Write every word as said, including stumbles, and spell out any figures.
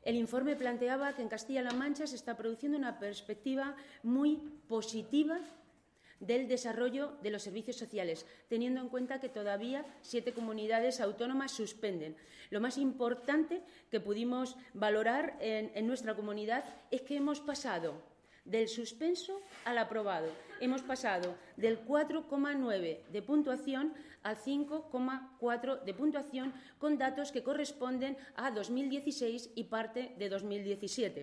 el informe planteaba que en Castilla-La Mancha se está produciendo una perspectiva muy positiva del desarrollo de los servicios sociales, teniendo en cuenta que todavía siete comunidades autónomas suspenden. Lo más importante que pudimos valorar en, en nuestra comunidad es que hemos pasado del suspenso al aprobado. Hemos pasado del cuatro coma nueve de puntuación al cinco coma cuatro de puntuación, con datos que corresponden a dos mil dieciséis y parte de dos mil diecisiete.